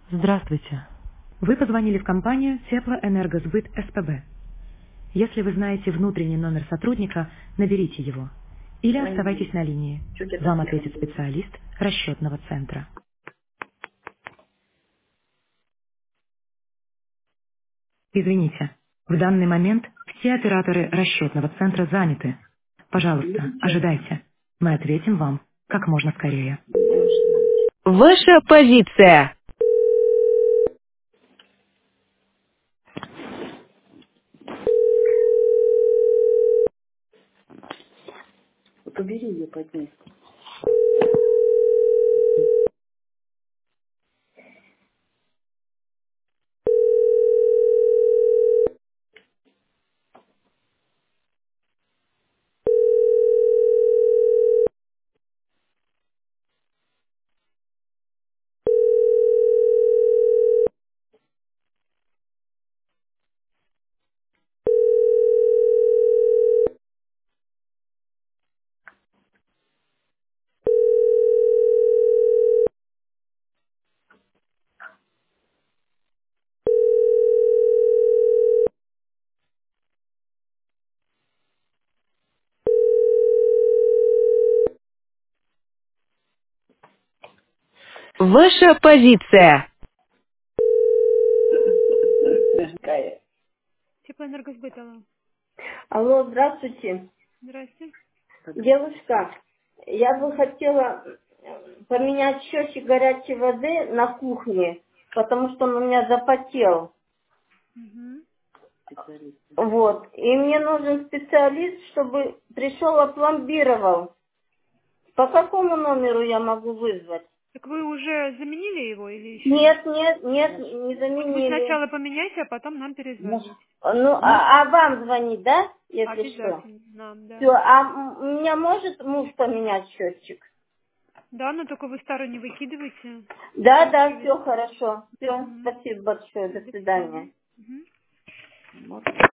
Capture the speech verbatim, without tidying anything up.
Здравствуйте. Вы позвонили в компанию Теплоэнергосбыт СПБ. Если вы знаете внутренний номер сотрудника, наберите его. Или оставайтесь на линии. Вам ответит специалист расчетного центра. Извините, в данный момент все операторы расчетного центра заняты. Пожалуйста, ожидайте. Мы ответим вам как можно скорее. Ваша позиция. Вот убери ее, поднять. Ваша позиция. Какая? Теплоэнергосбыт, алло. Алло, здравствуйте. Здрасте. Девушка, я бы хотела э, поменять счетчик горячей воды на кухне, потому что он у меня запотел. Мгм. Вот. И мне нужен специалист, чтобы пришел, опломбировал. По какому номеру я могу вызвать? Так вы уже заменили его или еще нет? Нет, нет, нет, не Вот вы заменили. сначала поменяйте, а потом нам перезвоните. Ну, а, а вам звонить, да, если что? Обязательно нам, да. Все, а м- у меня может муж поменять счетчик? Да, но только вы старый не выкидывайте. Да, Пусть да, привезут. все хорошо. Все, Мгм. спасибо большое. До До свидания. свидания. Мгм.